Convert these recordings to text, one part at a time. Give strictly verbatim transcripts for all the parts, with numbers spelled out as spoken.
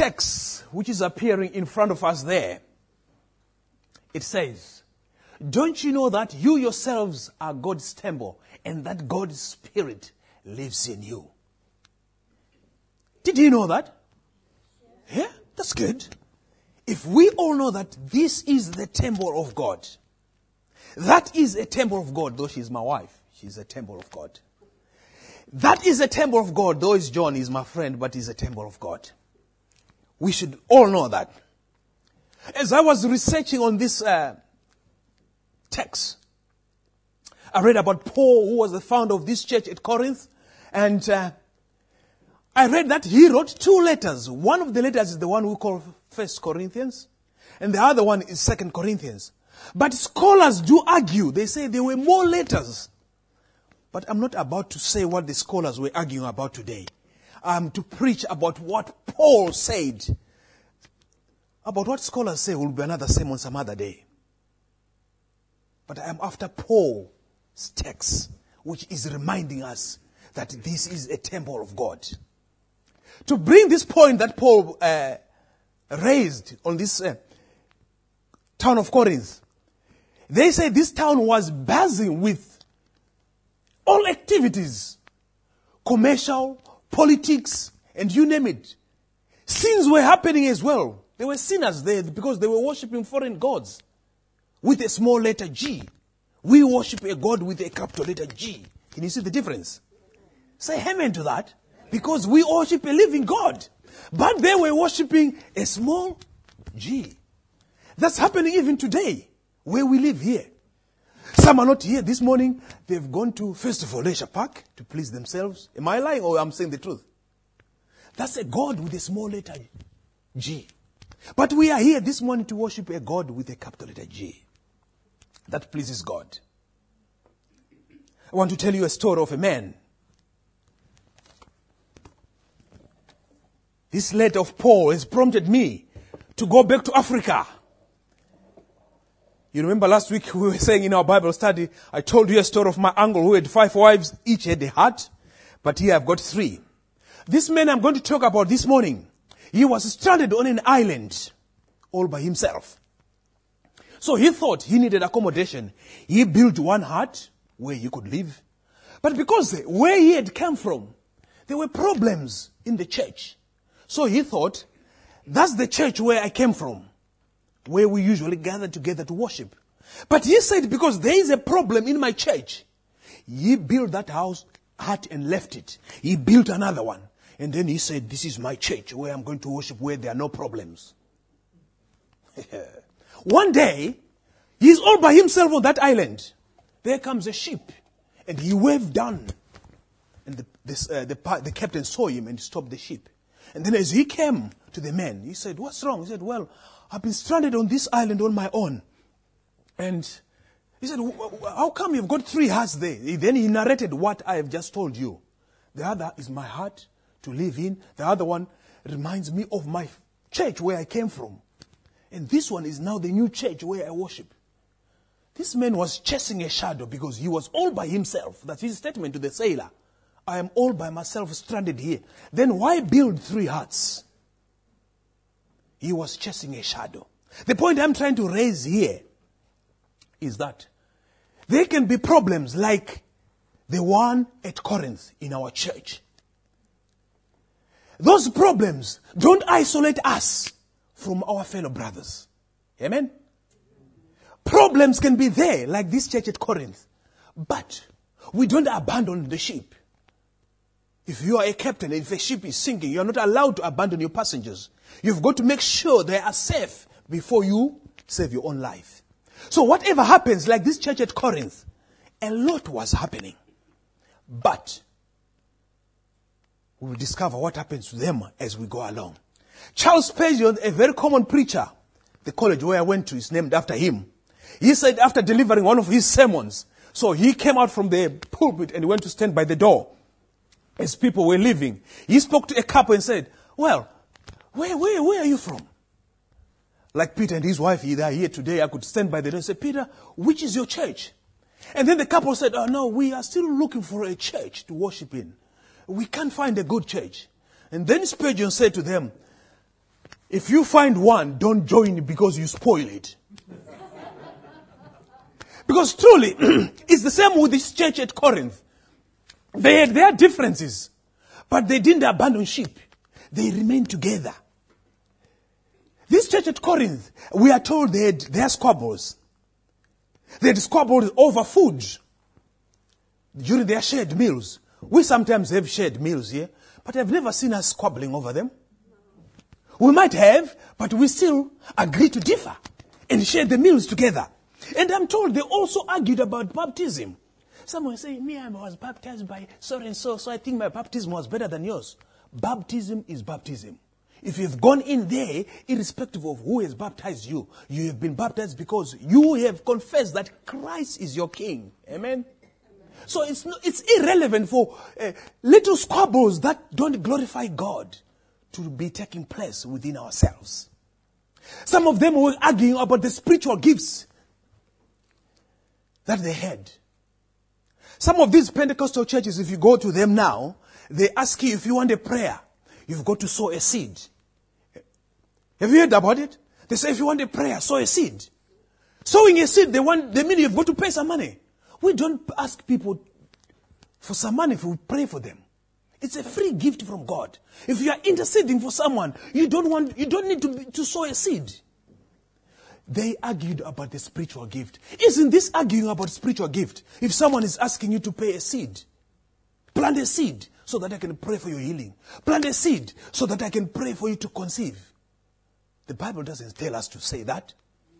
text which is appearing in front of us there, it says, don't you know that you yourselves are God's temple and that God's Spirit lives in you? Did you know that? Yeah, that's good. If we all know that this is the temple of God, that is a temple of God, though she's my wife, she's a temple of God. That is a temple of God, though is John, is my friend, but is a temple of God. We should all know that. As I was researching on this uh, text, I read about Paul, who was the founder of this church at Corinth, and uh, I read that he wrote two letters. One of the letters is the one we call First Corinthians, and the other one is Second Corinthians. But scholars do argue. They say there were more letters. But I'm not about to say what the scholars were arguing about today. I'm to preach about what Paul said. About what scholars say will be another sermon some other day. But I am after Paul's text, which is reminding us that this is a temple of God. To bring this point that Paul uh, raised on this uh, town of Corinth, they say this town was buzzing with all activities, commercial, politics, and you name it. Sins were happening as well. There were sinners there because they were worshipping foreign gods with a small letter G. We worship a God with a capital letter G. Can you see the difference? Say amen to that. Because we worship a living God. But they were worshipping a small G. That's happening even today, where we live here. Some are not here this morning. They've gone to Festival Leisure Park to please themselves. Am I lying or I'm saying the truth? That's a God with a small letter G. But we are here this morning to worship a God with a capital letter G. That pleases God. I want to tell you a story of a man. This letter of Paul has prompted me to go back to Africa. You remember last week we were saying in our Bible study, I told you a story of my uncle who had five wives, each had a hut, but here I've got three. This man I'm going to talk about this morning, he was stranded on an island all by himself. So he thought he needed accommodation. He built one hut where he could live. But because where he had come from, there were problems in the church. So he thought, that's the church where I came from, where we usually gather together to worship. But he said, because there is a problem in my church, he built that house, hut and left it. He built another one. And then he said, this is my church where I'm going to worship where there are no problems. One day, he's all by himself on that island. There comes a ship. And he waved down. And the, this, uh, the, the captain saw him and stopped the ship. And then as he came to the man, he said, what's wrong? He said, well, I've been stranded on this island on my own. And he said, how come you've got three huts there? Then he narrated what I have just told you. The other is my hut to live in. The other one reminds me of my church where I came from. And this one is now the new church where I worship. This man was chasing a shadow because he was all by himself. That's his statement to the sailor. I am all by myself stranded here. Then why build three huts? He was chasing a shadow. The point I'm trying to raise here is that there can be problems like the one at Corinth in our church. Those problems don't isolate us from our fellow brothers. Amen? Problems can be there like this church at Corinth. But we don't abandon the ship. If you are a captain and if a ship is sinking, you are not allowed to abandon your passengers. You've got to make sure they are safe before you save your own life. So whatever happens, like this church at Corinth, a lot was happening. But we will discover what happens to them as we go along. Charles Spurgeon, a very common preacher, the college where I went to is named after him. He said after delivering one of his sermons, so he came out from the pulpit and went to stand by the door as people were leaving. He spoke to a couple and said, well, where, where, where are you from? Like Peter and his wife, they are here today. I could stand by the door and say, Peter, which is your church? And then the couple said, oh no, we are still looking for a church to worship in. We can't find a good church. And then Spurgeon said to them, If you find one, don't join because you spoil it. Because truly, it's the same with this church at Corinth. They had their differences, but they didn't abandon ship. They remained together. This church at Corinth, we are told they had their squabbles. They had squabbled over food during their shared meals. We sometimes have shared meals here, but I've never seen us squabbling over them. We might have, but we still agree to differ and share the meals together. And I'm told they also argued about baptism. Someone say, me, I was baptized by so and so, so I think my baptism was better than yours. Baptism is baptism. If you've gone in there, irrespective of who has baptized you, you have been baptized because you have confessed that Christ is your King. Amen? So it's, no, it's irrelevant for uh, little squabbles that don't glorify God to be taking place within ourselves. Some of them were arguing about the spiritual gifts that they had. Some of these Pentecostal churches, if you go to them now, they ask you if you want a prayer, you've got to sow a seed. Have you heard about it? They say if you want a prayer, sow a seed. Sowing a seed, they want, they mean you've got to pay some money. We don't ask people for some money if we pray for them. It's a free gift from God. If you are interceding for someone, you don't want, you don't need to, to sow a seed. They argued about the spiritual gift. Isn't this arguing about spiritual gift? If someone is asking you to pay a seed, plant a seed so that I can pray for your healing. Plant a seed so that I can pray for you to conceive. The Bible doesn't tell us to say that.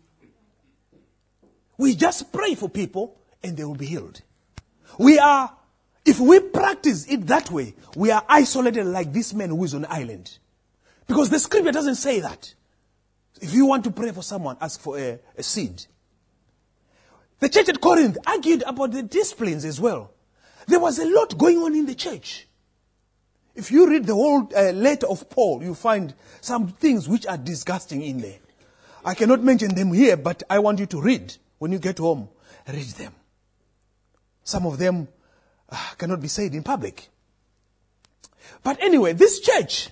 We just pray for people and they will be healed. We are, if we practice it that way, we are isolated like this man who is on an island. Because the scripture doesn't say that. If you want to pray for someone, ask for a, a seed. The church at Corinth argued about the disciplines as well. There was a lot going on in the church. If you read the whole uh, letter of Paul, you find some things which are disgusting in there. I cannot mention them here, but I want you to read. When you get home, read them. Some of them uh, cannot be said in public. But anyway, this church,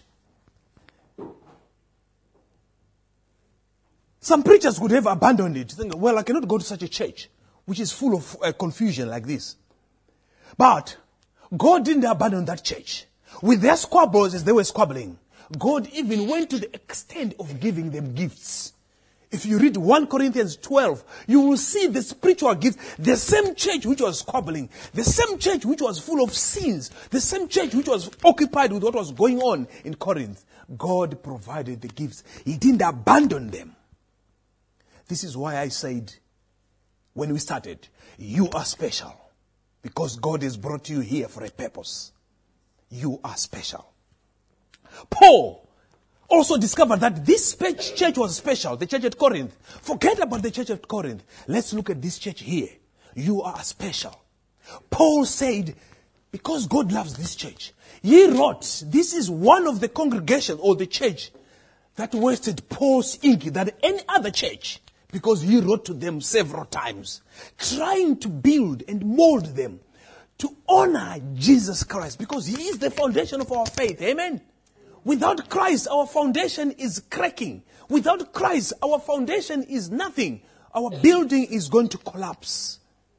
some preachers could have abandoned it. Think, well, I cannot go to such a church, which is full of uh, confusion like this. But God didn't abandon that church. With their squabbles as they were squabbling, God even went to the extent of giving them gifts. If you read First Corinthians twelve, you will see the spiritual gifts. The same church which was squabbling, the same church which was full of sins, the same church which was occupied with what was going on in Corinth, God provided the gifts. He didn't abandon them. This is why I said, when we started, you are special. Because God has brought you here for a purpose. You are special. Paul also discovered that this church was special, the church at Corinth. Forget about the church at Corinth. Let's look at this church here. You are special. Paul said, because God loves this church, he wrote, this is one of the congregation or the church that wasted Paul's ink than any other church. Because he wrote to them several times, trying to build and mold them to honor Jesus Christ. Because he is the foundation of our faith. Amen. Without Christ, our foundation is cracking. Without Christ, our foundation is nothing. Our building is going to collapse.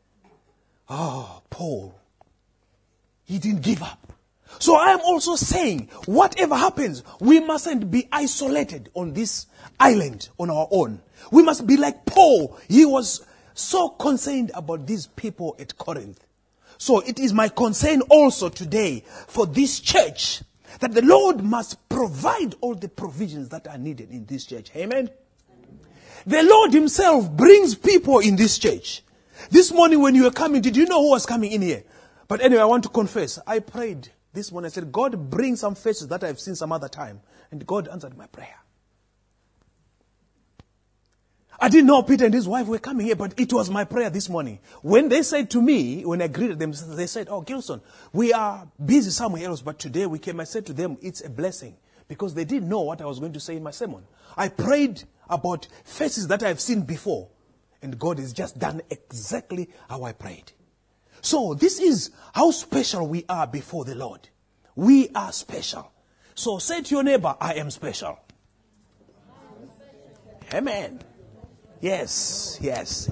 Oh, Paul, he didn't give up. So I am also saying, whatever happens, we mustn't be isolated on this island on our own. We must be like Paul. He was so concerned about these people at Corinth. So it is my concern also today for this church that the Lord must provide all the provisions that are needed in this church. Amen. The Lord himself brings people in this church. This morning when you were coming, did you know who was coming in here? But anyway, I want to confess. I prayed this morning. I said, God, bring some faces that I've seen some other time. And God answered my prayer. I didn't know Peter and his wife were coming here, but it was my prayer this morning. When they said to me, when I greeted them, they said, oh, Gilson, we are busy somewhere else, but today we came. I said to them, it's a blessing, because they didn't know what I was going to say in my sermon. I prayed about faces that I've seen before, and God has just done exactly how I prayed. So this is how special we are before the Lord. We are special. So say to your neighbor, I am special. Amen. Yes, yes.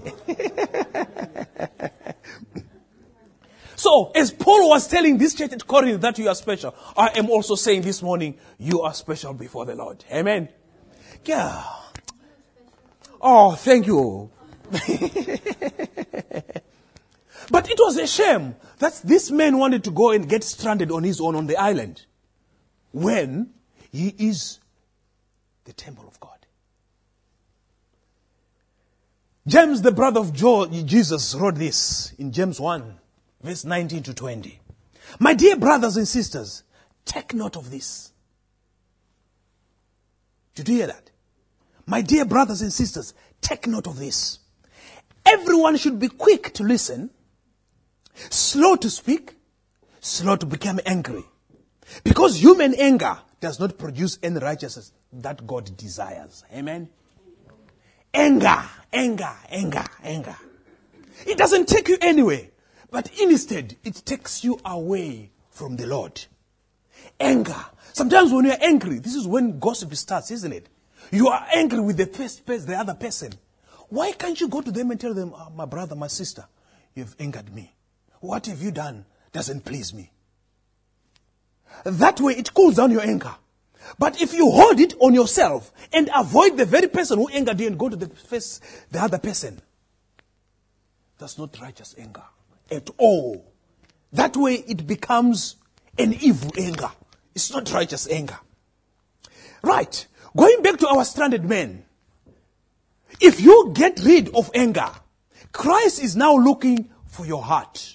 So, as Paul was telling this church at Corinth that you are special, I am also saying this morning, you are special before the Lord. Amen. Yeah. Oh, thank you. But it was a shame that this man wanted to go and get stranded on his own on the island when he is the temple of God. James, the brother of Jesus, wrote this in James one, verse nineteen to twenty. My dear brothers and sisters, take note of this. Did you hear that? My dear brothers and sisters, take note of this. Everyone should be quick to listen, slow to speak, slow to become angry. Because human anger does not produce any righteousness that God desires. Amen? Anger, anger, anger, anger. It doesn't take you anywhere, but instead it takes you away from the Lord. Anger. Sometimes when you're angry, this is when gossip starts, isn't it? You are angry with the first person, the other person. Why can't you go to them and tell them, oh, my brother, my sister, you've angered me. What have you done doesn't please me. That way it cools down your anger. But if you hold it on yourself and avoid the very person who angered you and go to the face, the other person, that's not righteous anger at all. That way it becomes an evil anger. It's not righteous anger. Right. Going back to our stranded men. If you get rid of anger, Christ is now looking for your heart.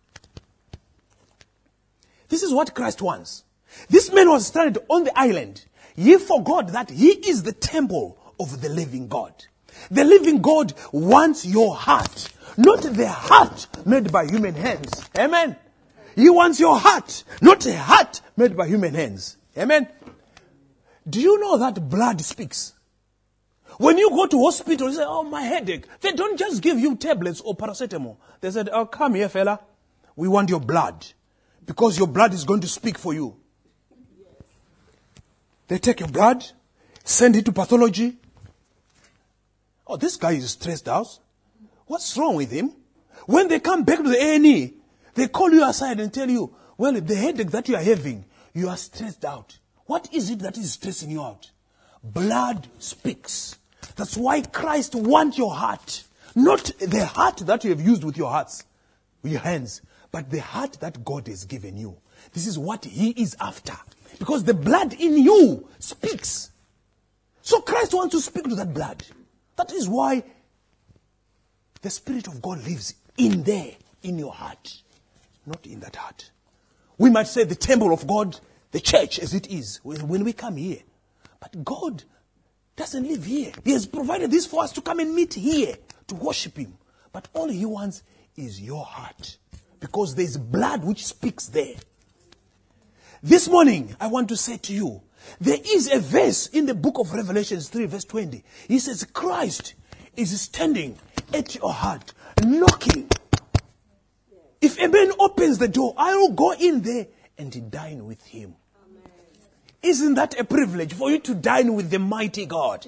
This is what Christ wants. This man was stranded on the island. He forgot that he is the temple of the living God. The living God wants your heart, not the heart made by human hands. Amen. He wants your heart, not a heart made by human hands. Amen. Do you know that blood speaks? When you go to hospital, you say, oh, my headache. They don't just give you tablets or paracetamol. They said, oh, come here, fella. We want your blood. Because your blood is going to speak for you. They take your blood, send it to pathology. Oh, this guy is stressed out. What's wrong with him? When they come back to the A and E, they call you aside and tell you, well, the headache that you are having, you are stressed out. What is it that is stressing you out? Blood speaks. That's why Christ wants your heart. Not the heart that you have used with your hearts, with your hands, but the heart that God has given you. This is what He is after. Because the blood in you speaks. So Christ wants to speak to that blood. That is why the Spirit of God lives in there, in your heart. Not in that heart. We might say the temple of God, the church as it is, when we come here. But God doesn't live here. He has provided this for us to come and meet here, to worship Him. But all He wants is your heart. Because there is blood which speaks there. This morning, I want to say to you, there is a verse in the book of Revelation three, verse twenty. He says, Christ is standing at your heart, knocking. If a man opens the door, I will go in there and dine with him. Amen. Isn't that a privilege for you to dine with the mighty God?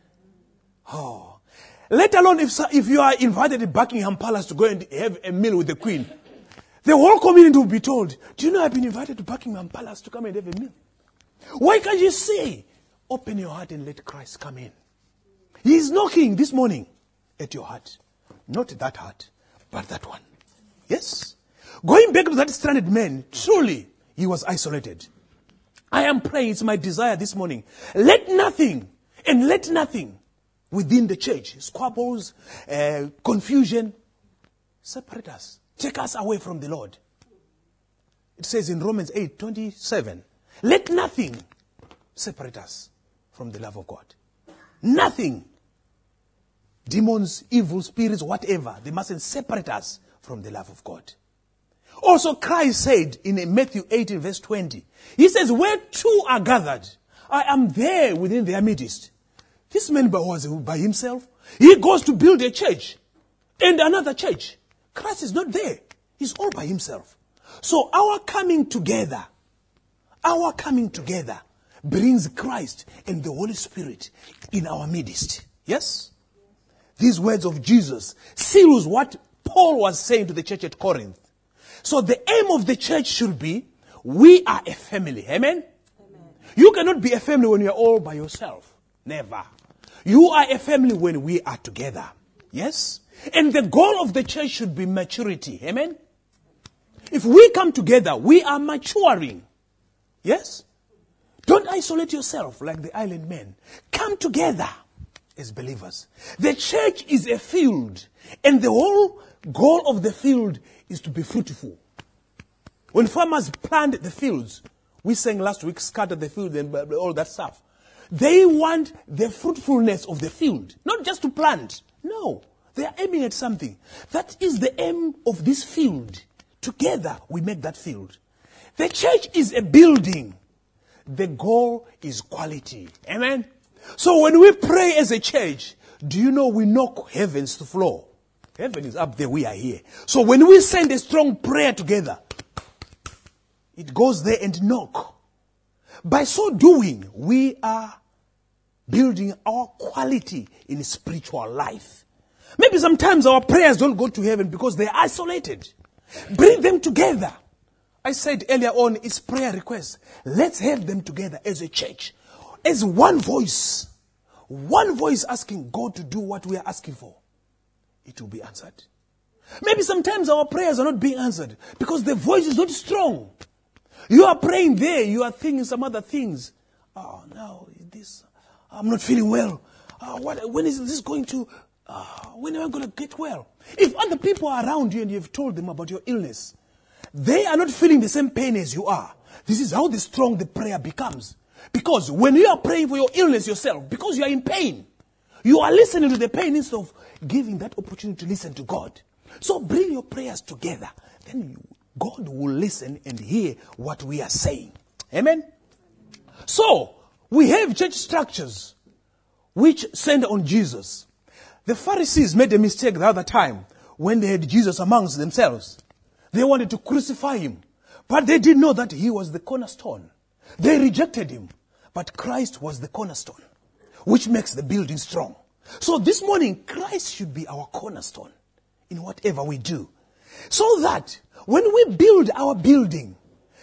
Oh. Let alone if, if you are invited to Buckingham Palace to go and have a meal with the Queen. The whole community will be told, do you know I've been invited to Buckingham Palace to come and have a meal? Why can't you say, open your heart and let Christ come in? He is knocking this morning at your heart. Not that heart, but that one. Yes? Going back to that stranded man, truly, he was isolated. I am praying, it's my desire this morning. Let nothing, and let nothing within the church, squabbles, uh, confusion, separate us. Take us away from the Lord. It says in Romans eight twenty-seven, let nothing separate us from the love of God. Nothing. Demons, evil spirits, whatever, they mustn't separate us from the love of God. Also, Christ said in Matthew eighteen, verse twenty, He says, where two are gathered, I am there within their midst. This man was by himself. He goes to build a church and another church. Christ is not there. He's all by himself. So our coming together, our coming together brings Christ and the Holy Spirit in our midst. Yes? These words of Jesus seals what Paul was saying to the church at Corinth. So the aim of the church should be, we are a family. Amen? Amen. You cannot be a family when you are all by yourself. Never. You are a family when we are together. Yes? And the goal of the church should be maturity. Amen? If we come together, we are maturing. Yes? Don't isolate yourself like the island men. Come together as believers. The church is a field, and the whole goal of the field is to be fruitful. When farmers plant the fields, we sang last week, scatter the field and all that stuff. They want the fruitfulness of the field, not just to plant. No, they are aiming at something. That is the aim of this field. Together, we make that field. The church is a building. The goal is quality. Amen? So when we pray as a church, do you know we knock heavens to floor? Heaven is up there, we are here. So when we send a strong prayer together, it goes there and knock. By so doing, we are building our quality in spiritual life. Maybe sometimes our prayers don't go to heaven because they're isolated. Bring them together. I said earlier on, it's prayer requests. Let's have them together as a church. As one voice. One voice asking God to do what we are asking for. It will be answered. Maybe sometimes our prayers are not being answered because the voice is not strong. You are praying there, you are thinking some other things. Oh, no, this, I'm not feeling well. Uh, what, when is this going to, uh, when am I going to get well? If other people are around you and you've told them about your illness, they are not feeling the same pain as you are. This is how the strong the prayer becomes. Because when you are praying for your illness yourself, because you are in pain, you are listening to the pain instead of giving that opportunity to listen to God. So bring your prayers together. Then you, God will listen and hear what we are saying. Amen? So, we have church structures which center on Jesus. The Pharisees made a mistake the other time when they had Jesus amongst themselves. They wanted to crucify him. But they didn't know that he was the cornerstone. They rejected him. But Christ was the cornerstone, which makes the building strong. So this morning, Christ should be our cornerstone in whatever we do. So that when we build our building,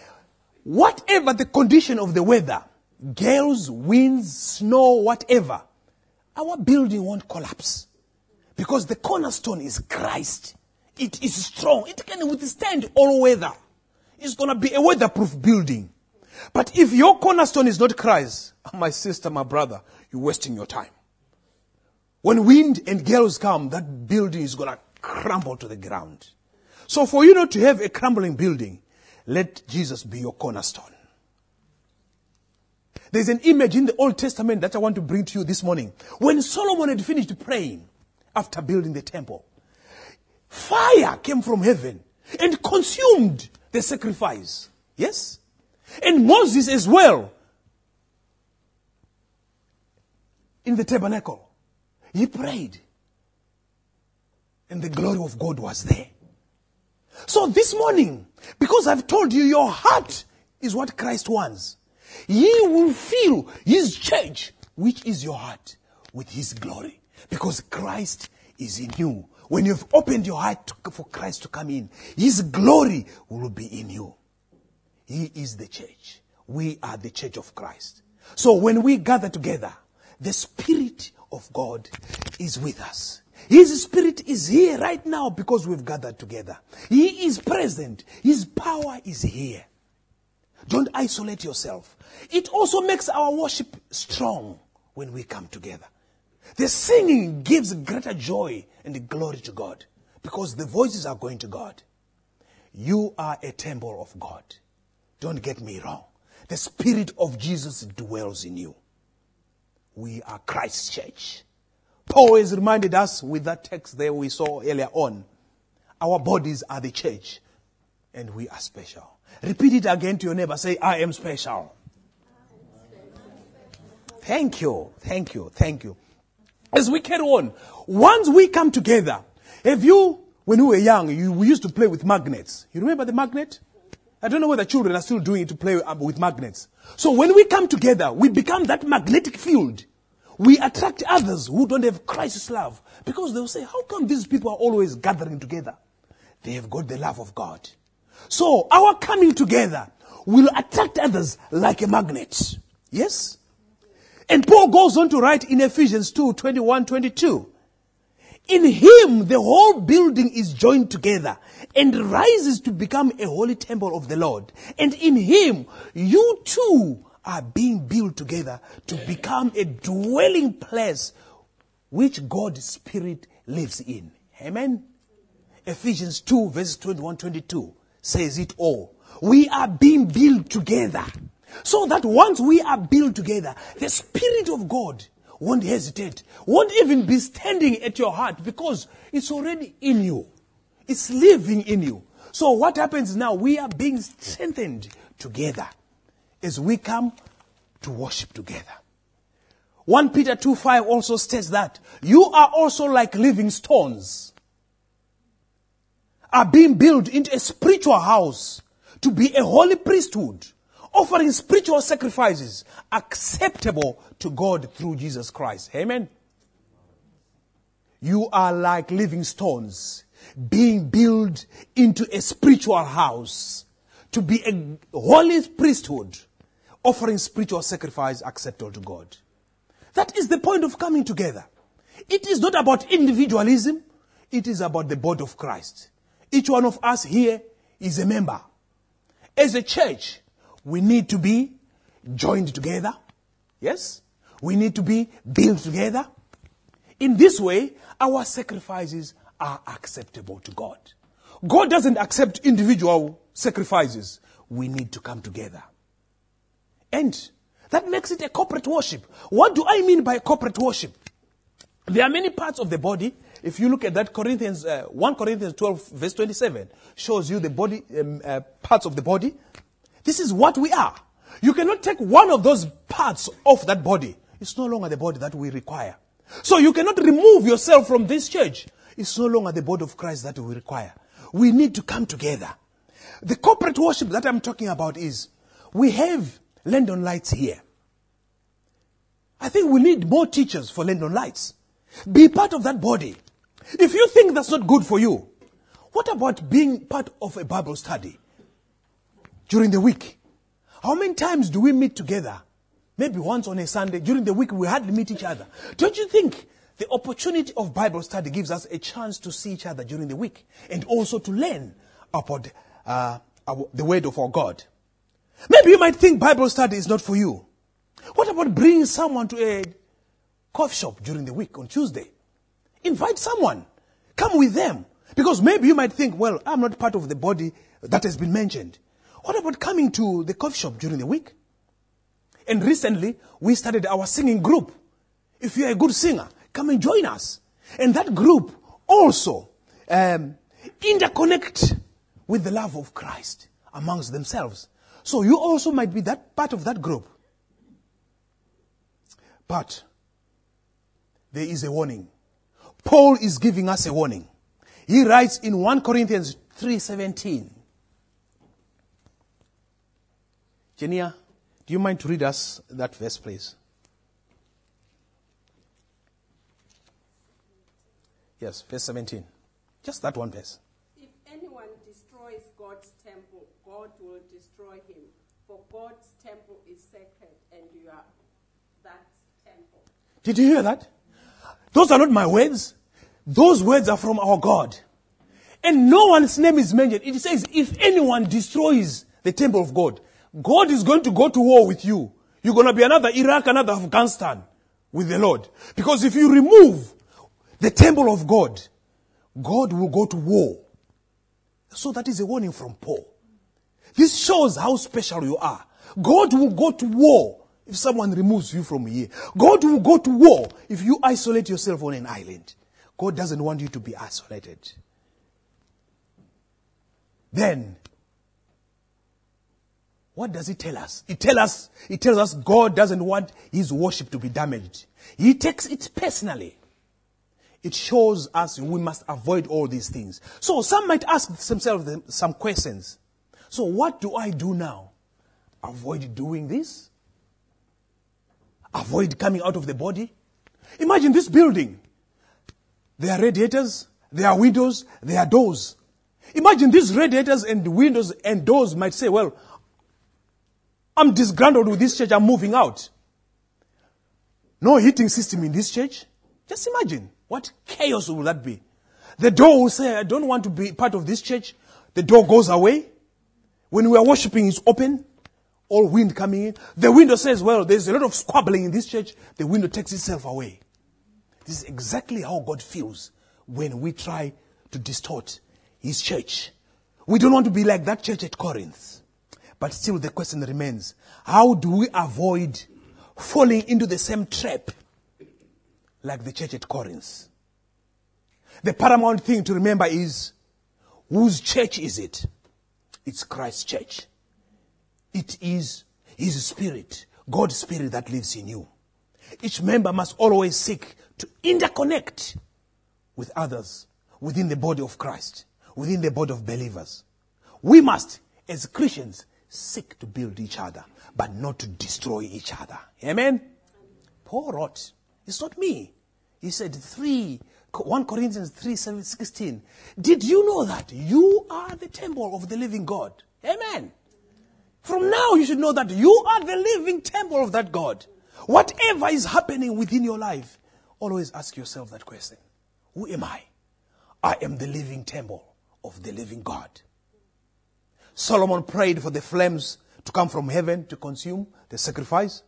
whatever the condition of the weather, gales, winds, snow, whatever, our building won't collapse. Because the cornerstone is Christ. It is strong. It can withstand all weather. It's going to be a weatherproof building. But if your cornerstone is not Christ, my sister, my brother, you're wasting your time. When wind and gales come, that building is going to crumble to the ground. So for you not to have a crumbling building, let Jesus be your cornerstone. There's an image in the Old Testament that I want to bring to you this morning. When Solomon had finished praying after building the temple, fire came from heaven and consumed the sacrifice. Yes? And Moses as well, in the tabernacle, he prayed. And the glory of God was there. So this morning, because I've told you your heart is what Christ wants, ye will fill his church, which is your heart, with his glory. Because Christ is in you. When you've opened your heart to, for Christ to come in, his glory will be in you. He is the church. We are the church of Christ. So when we gather together, the Spirit of God is with us. His Spirit is here right now because we've gathered together. He is present. His power is here. Don't isolate yourself. It also makes our worship strong when we come together. The singing gives greater joy and glory to God because the voices are going to God. You are a temple of God. Don't get me wrong. The Spirit of Jesus dwells in you. We are Christ's church. Paul has reminded us with that text there we saw earlier on. Our bodies are the church and we are special. Repeat it again to your neighbor. Say, I am special. Thank you. Thank you. Thank you. As we carry on, once we come together, have you, when you were young, you, we used to play with magnets. You remember the magnet? I don't know whether children are still doing it to play with magnets. So when we come together, we become that magnetic field. we attract others who don't have Christ's love. Because they'll say, how come these people are always gathering together? They have got the love of God. So our coming together will attract others like a magnet. Yes? And Paul goes on to write in Ephesians two, twenty-one, twenty-two. In him, the whole building is joined together and rises to become a holy temple of the Lord. And in him, you too are being built together to become a dwelling place which God's Spirit lives in. Amen? Ephesians two, verses twenty-one, twenty-two says it all. We are being built together. So that once we are built together, the Spirit of God won't hesitate, won't even be standing at your heart because it's already in you. It's living in you. So what happens now? We are being strengthened together as we come to worship together. First Peter two five also states that you are also like living stones, are being built into a spiritual house to be a holy priesthood, offering spiritual sacrifices acceptable to God through Jesus Christ. Amen. You are like living stones being built into a spiritual house to be a holy priesthood, offering spiritual sacrifice acceptable to God. That is the point of coming together. It is not about individualism. It is about the body of Christ. Each one of us here is a member. As a church, we need to be joined together. Yes? We need to be built together. In this way, our sacrifices are acceptable to God. God doesn't accept individual sacrifices. We need to come together. And that makes it a corporate worship. What do I mean by corporate worship? There are many parts of the body. If you look at that, Corinthians, uh, First Corinthians twelve, verse twenty-seven, shows you the body um, uh, parts of the body. This is what we are. You cannot take one of those parts of that body. It's no longer the body that we require. So you cannot remove yourself from this church. It's no longer the body of Christ that we require. We need to come together. The corporate worship that I'm talking about is, we have London Lights here. I think we need more teachers for London Lights. Be part of that body. If you think that's not good for you, what about being part of a Bible study during the week? How many times do we meet together? Maybe once on a Sunday. During the week, we hardly meet each other. Don't you think the opportunity of Bible study gives us a chance to see each other during the week and also to learn about uh, our, the word of our God? Maybe you might think Bible study is not for you. What about bringing someone to a coffee shop during the week on Tuesday? Invite someone. Come with them. Because maybe you might think, well, I'm not part of the body that has been mentioned. What about coming to the coffee shop during the week? And recently, we started our singing group. If you're a good singer, come and join us. And that group also um, interconnect with the love of Christ amongst themselves. So you also might be that part of that group. But there is a warning. Paul is giving us a warning. He writes in First Corinthians three seventeen. Jenia, do you mind to read us that verse, please? Yes, verse seventeen. Just that one verse. If anyone destroys God's temple, God will destroy him. For God's temple is sacred, and you are that temple. Did you hear that? Those are not my words. Those words are from our God. And no one's name is mentioned. It says, if anyone destroys the temple of God, God is going to go to war with you. You're going to be another Iraq, another Afghanistan with the Lord. Because if you remove the temple of God, God will go to war. So that is a warning from Paul. This shows how special you are. God will go to war if someone removes you from here. God will go to war if you isolate yourself on an island. God doesn't want you to be isolated. Then, what does it tell us? It tells us, it tells us God doesn't want his worship to be damaged. He takes it personally. It shows us we must avoid all these things. So some might ask themselves some questions. So what do I do now? Avoid doing this? Avoid coming out of the body? Imagine this building. There are radiators, there are windows, there are doors. Imagine these radiators and windows and doors might say, well, I'm disgruntled with this church, I'm moving out. No heating system in this church. Just imagine, what chaos will that be? The door will say, I don't want to be part of this church. The door goes away. When we are worshiping, it's open. All wind coming in. The window says, well, there's a lot of squabbling in this church. The window takes itself away. This is exactly how God feels when we try to distort His church. We don't want to be like that church at Corinth. But still the question remains, how do we avoid falling into the same trap like the church at Corinth? The paramount thing to remember is, whose church is it? It's Christ's church. It is His Spirit, God's Spirit that lives in you. Each member must always seek to interconnect with others within the body of Christ, within the body of believers. We must, as Christians, seek to build each other, but not to destroy each other. Amen? Paul wrote, it's not me. He said, three, First Corinthians three, seven, sixteen. Did you know that you are the temple of the living God? Amen. From now you should know that you are the living temple of that God. Whatever is happening within your life, always ask yourself that question. Who am I? I am the living temple of the living God. Solomon prayed for the flames to come from heaven to consume the sacrifice.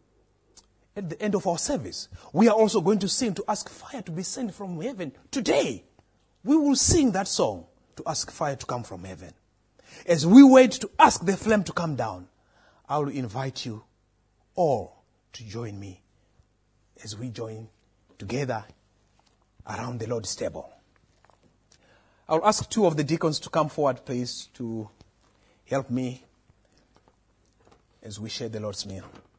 At the end of our service, we are also going to sing to ask fire to be sent from heaven. Today, we will sing that song to ask fire to come from heaven. As we wait to ask the flame to come down, I will invite you all to join me as we join together around the Lord's table. I will ask two of the deacons to come forward, please, to help me as we share the Lord's meal.